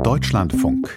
Deutschlandfunk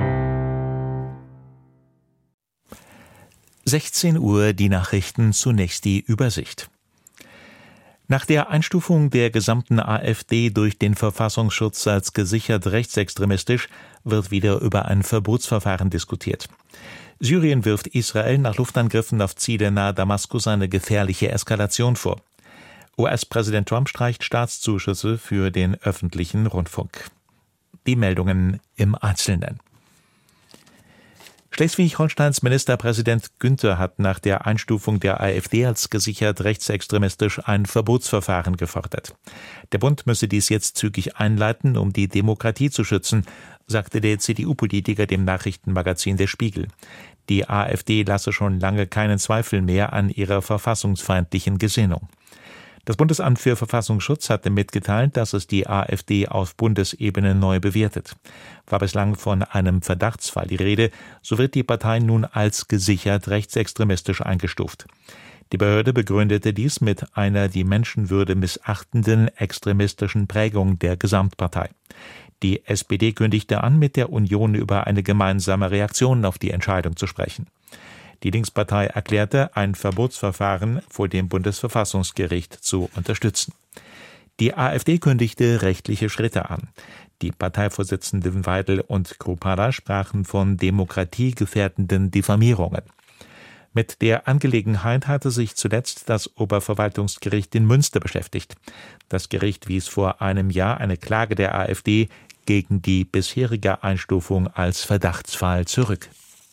16 Uhr die Nachrichten, zunächst die Übersicht. Nach der Einstufung der gesamten AfD durch den Verfassungsschutz als gesichert rechtsextremistisch wird wieder über ein Verbotsverfahren diskutiert. Syrien wirft Israel nach Luftangriffen auf Ziele nahe Damaskus eine gefährliche Eskalation vor. US-Präsident Trump streicht Staatszuschüsse für den öffentlichen Rundfunk. Die Meldungen im Einzelnen. Schleswig-Holsteins Ministerpräsident Günther hat nach der Einstufung der AfD als gesichert rechtsextremistisch ein Verbotsverfahren gefordert. Der Bund müsse dies jetzt zügig einleiten, um die Demokratie zu schützen, sagte der CDU-Politiker dem Nachrichtenmagazin Der Spiegel. Die AfD lasse schon lange keinen Zweifel mehr an ihrer verfassungsfeindlichen Gesinnung. Das Bundesamt für Verfassungsschutz hatte mitgeteilt, dass es die AfD auf Bundesebene neu bewertet. War bislang von einem Verdachtsfall die Rede, so wird die Partei nun als gesichert rechtsextremistisch eingestuft. Die Behörde begründete dies mit einer die Menschenwürde missachtenden extremistischen Prägung der Gesamtpartei. Die SPD kündigte an, mit der Union über eine gemeinsame Reaktion auf die Entscheidung zu sprechen. Die Linkspartei erklärte, ein Verbotsverfahren vor dem Bundesverfassungsgericht zu unterstützen. Die AfD kündigte rechtliche Schritte an. Die Parteivorsitzenden Weidel und Krupada sprachen von demokratiegefährdenden Diffamierungen. Mit der Angelegenheit hatte sich zuletzt das Oberverwaltungsgericht in Münster beschäftigt. Das Gericht wies vor einem Jahr eine Klage der AfD gegen die bisherige Einstufung als Verdachtsfall zurück.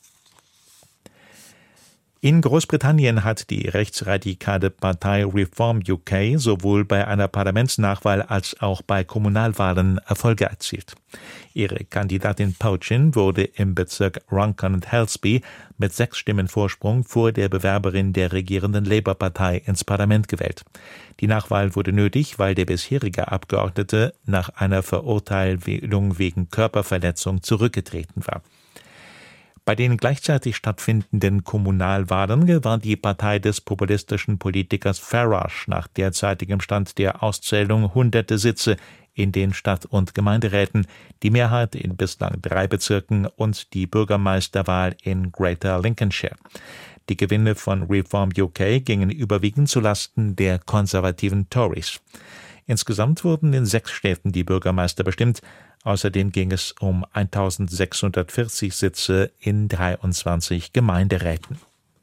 In Großbritannien hat die rechtsradikale Partei Reform UK sowohl bei einer Parlamentsnachwahl als auch bei Kommunalwahlen Erfolge erzielt. Ihre Kandidatin Pouchin wurde im Bezirk Runcorn und Helsby mit 6 Stimmen Vorsprung vor der Bewerberin der regierenden Labour-Partei ins Parlament gewählt. Die Nachwahl wurde nötig, weil der bisherige Abgeordnete nach einer Verurteilung wegen Körperverletzung zurückgetreten war. Bei den gleichzeitig stattfindenden Kommunalwahlen gewann die Partei des populistischen Politikers Farage nach derzeitigem Stand der Auszählung hunderte Sitze in den Stadt- und Gemeinderäten, die Mehrheit in bislang 3 Bezirken und die Bürgermeisterwahl in Greater Lincolnshire. Die Gewinne von Reform UK gingen überwiegend zulasten der konservativen Tories. Insgesamt wurden in 6 Städten die Bürgermeister bestimmt. Außerdem ging es um 1640 Sitze in 23 Gemeinderäten.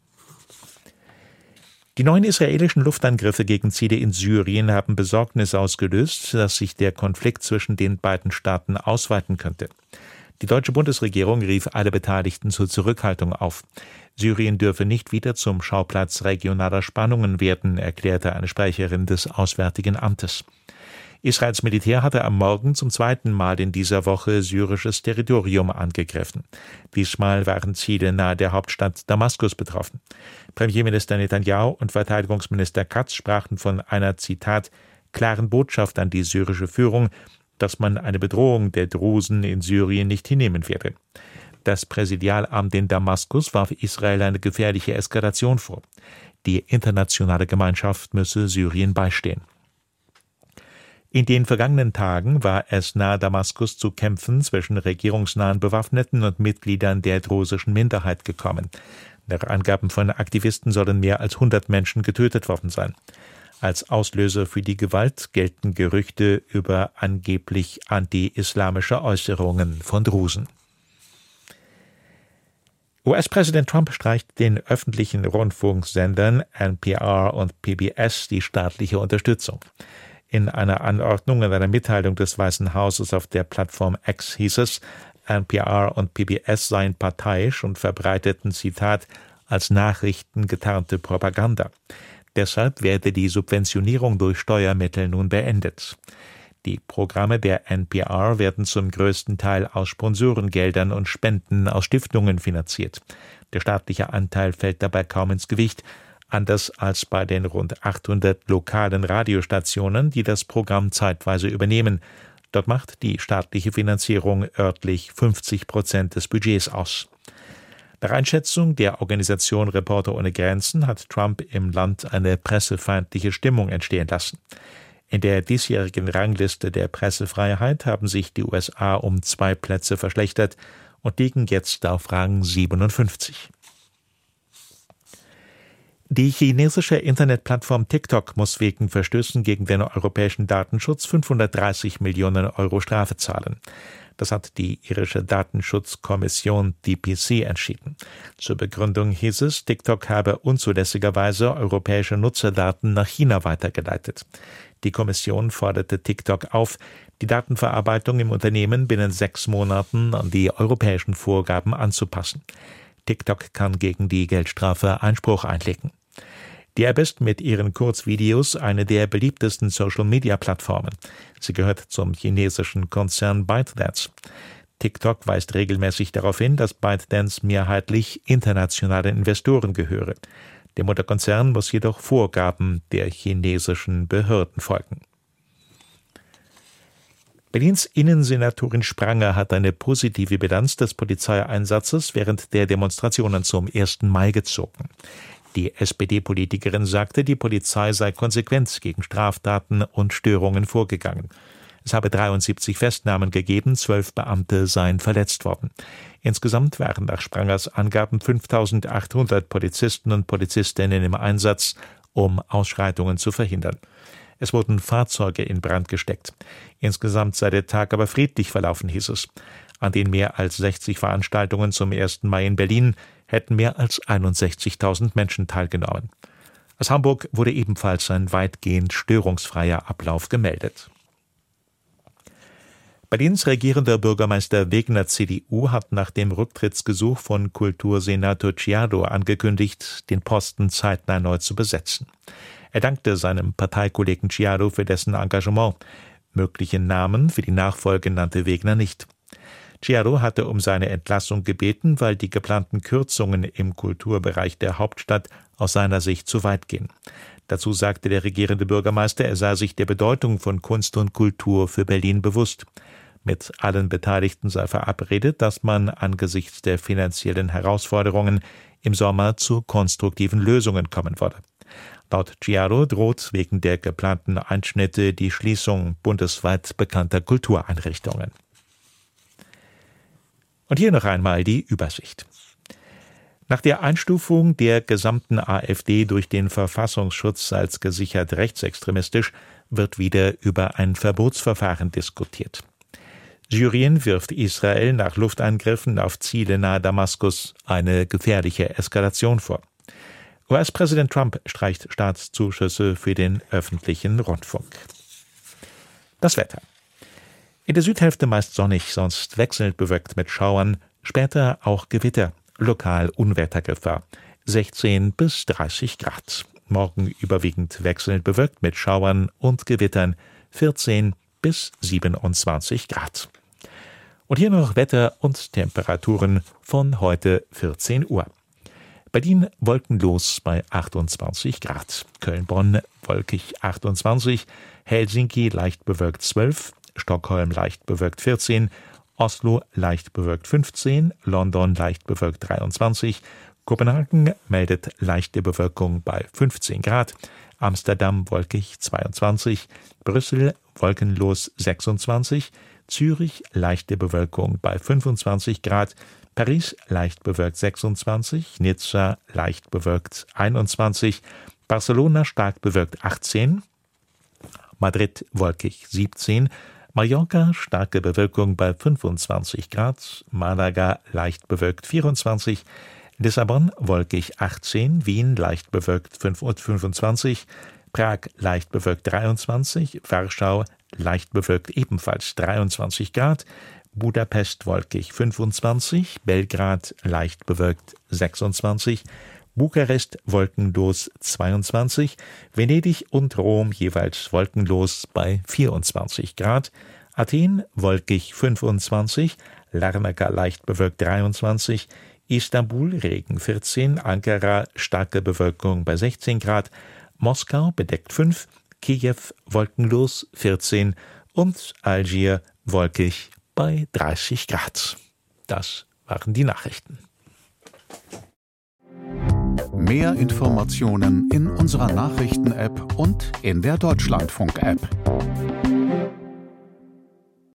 Die neuen israelischen Luftangriffe gegen Ziele in Syrien haben Besorgnis ausgelöst, dass sich der Konflikt zwischen den beiden Staaten ausweiten könnte. Die deutsche Bundesregierung rief alle Beteiligten zur Zurückhaltung auf. Syrien dürfe nicht wieder zum Schauplatz regionaler Spannungen werden, erklärte eine Sprecherin des Auswärtigen Amtes. Israels Militär hatte am Morgen zum 2. Mal in dieser Woche syrisches Territorium angegriffen. Diesmal waren Ziele nahe der Hauptstadt Damaskus betroffen. Premierminister Netanyahu und Verteidigungsminister Katz sprachen von einer, Zitat, klaren Botschaft an die syrische Führung, dass man eine Bedrohung der Drusen in Syrien nicht hinnehmen werde. Das Präsidialamt in Damaskus warf Israel eine gefährliche Eskalation vor. Die internationale Gemeinschaft müsse Syrien beistehen. In den vergangenen Tagen war es nahe Damaskus zu Kämpfen zwischen regierungsnahen Bewaffneten und Mitgliedern der drusischen Minderheit gekommen. Nach Angaben von Aktivisten sollen mehr als 100 Menschen getötet worden sein. Als Auslöser für die Gewalt gelten Gerüchte über angeblich anti-islamische Äußerungen von Drusen. US-Präsident Trump streicht den öffentlichen Rundfunksendern NPR und PBS die staatliche Unterstützung. In einer Anordnung in einer Mitteilung des Weißen Hauses auf der Plattform X hieß es, NPR und PBS seien parteiisch und verbreiteten, Zitat, als Nachrichten getarnte Propaganda. Deshalb werde die Subventionierung durch Steuermittel nun beendet. Die Programme der NPR werden zum größten Teil aus Sponsorengeldern und Spenden aus Stiftungen finanziert. Der staatliche Anteil fällt dabei kaum ins Gewicht, anders als bei den rund 800 lokalen Radiostationen, die das Programm zeitweise übernehmen. Dort macht die staatliche Finanzierung örtlich 50% des Budgets aus. Nach Einschätzung der Organisation Reporter ohne Grenzen hat Trump im Land eine pressefeindliche Stimmung entstehen lassen. In der diesjährigen Rangliste der Pressefreiheit haben sich die USA um 2 Plätze verschlechtert und liegen jetzt auf Rang 57. Die chinesische Internetplattform TikTok muss wegen Verstößen gegen den europäischen Datenschutz 530 Millionen Euro Strafe zahlen. Das hat die irische Datenschutzkommission DPC entschieden. Zur Begründung hieß es, TikTok habe unzulässigerweise europäische Nutzerdaten nach China weitergeleitet. Die Kommission forderte TikTok auf, die Datenverarbeitung im Unternehmen binnen 6 Monaten an die europäischen Vorgaben anzupassen. TikTok kann gegen die Geldstrafe Einspruch einlegen. Die App ist mit ihren Kurzvideos eine der beliebtesten Social-Media-Plattformen. Sie gehört zum chinesischen Konzern ByteDance. TikTok weist regelmäßig darauf hin, dass ByteDance mehrheitlich internationalen Investoren gehöre. Der Mutterkonzern muss jedoch Vorgaben der chinesischen Behörden folgen. Berlins Innensenatorin Spranger hat eine positive Bilanz des Polizeieinsatzes während der Demonstrationen zum 1. Mai gezogen. Die SPD-Politikerin sagte, die Polizei sei konsequent gegen Straftaten und Störungen vorgegangen. Es habe 73 Festnahmen gegeben, 12 Beamte seien verletzt worden. Insgesamt waren nach Sprangers Angaben 5.800 Polizisten und Polizistinnen im Einsatz, um Ausschreitungen zu verhindern. Es wurden Fahrzeuge in Brand gesteckt. Insgesamt sei der Tag aber friedlich verlaufen, hieß es. An den mehr als 60 Veranstaltungen zum 1. Mai in Berlin hätten mehr als 61.000 Menschen teilgenommen. Aus Hamburg wurde ebenfalls ein weitgehend störungsfreier Ablauf gemeldet. Berlins regierender Bürgermeister Wegner CDU hat nach dem Rücktrittsgesuch von Kultursenator Chiado angekündigt, den Posten zeitnah neu zu besetzen. Er dankte seinem Parteikollegen Chiado für dessen Engagement. Mögliche Namen für die Nachfolge nannte Wegner nicht. Chiado hatte um seine Entlassung gebeten, weil die geplanten Kürzungen im Kulturbereich der Hauptstadt aus seiner Sicht zu weit gehen. Dazu sagte der regierende Bürgermeister, er sei sich der Bedeutung von Kunst und Kultur für Berlin bewusst. Mit allen Beteiligten sei verabredet, dass man angesichts der finanziellen Herausforderungen im Sommer zu konstruktiven Lösungen kommen wolle. Laut Chiado droht wegen der geplanten Einschnitte die Schließung bundesweit bekannter Kultureinrichtungen. Und hier noch einmal die Übersicht. Nach der Einstufung der gesamten AfD durch den Verfassungsschutz als gesichert rechtsextremistisch wird wieder über ein Verbotsverfahren diskutiert. Syrien wirft Israel nach Luftangriffen auf Ziele nahe Damaskus eine gefährliche Eskalation vor. US-Präsident Trump streicht Staatszuschüsse für den öffentlichen Rundfunk. Das Wetter. In der Südhälfte meist sonnig, sonst wechselnd bewölkt mit Schauern, später auch Gewitter, lokal Unwettergefahr, 16 bis 30 Grad. Morgen überwiegend wechselnd bewölkt mit Schauern und Gewittern, 14 bis 27 Grad. Und hier noch Wetter und Temperaturen von heute 14 Uhr. Berlin wolkenlos bei 28 Grad, Köln-Bonn wolkig 28, Helsinki leicht bewölkt 12, Stockholm leicht bewölkt 14, Oslo leicht bewölkt 15, London leicht bewölkt 23, Kopenhagen meldet leichte Bewölkung bei 15 Grad, Amsterdam wolkig 22, Brüssel wolkenlos 26, Zürich leichte Bewölkung bei 25 Grad, Paris leicht bewölkt 26, Nizza leicht bewölkt 21, Barcelona stark bewölkt 18, Madrid wolkig 17, Mallorca starke Bewölkung bei 25 Grad, Malaga leicht bewölkt 24, Lissabon wolkig 18, Wien leicht bewölkt 25, Prag leicht bewölkt 23, Warschau leicht bewölkt ebenfalls 23 Grad, Budapest wolkig 25, Belgrad leicht bewölkt 26, Bukarest wolkenlos 22, Venedig und Rom jeweils wolkenlos bei 24 Grad, Athen wolkig 25, Larnaca leicht bewölkt 23, Istanbul Regen 14, Ankara starke Bewölkung bei 16 Grad, Moskau bedeckt 5, Kiew wolkenlos 14 und Algier wolkig bei 30 Grad. Das waren die Nachrichten. Mehr Informationen in unserer Nachrichten-App und in der Deutschlandfunk-App.